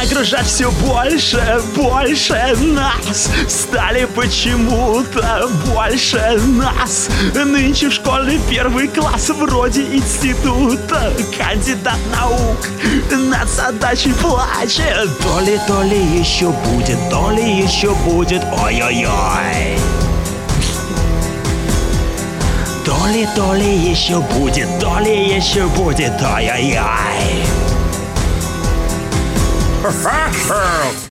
Нагружать все больше, больше нас. Стали почему-то больше нас. Нынче в школе первый класс, вроде института. Кандидат наук над задачей плачет. То ли еще будет, то ли еще будет. Ой-ой-ой. То ли еще будет, то ли еще будет. Ой-ой-ой.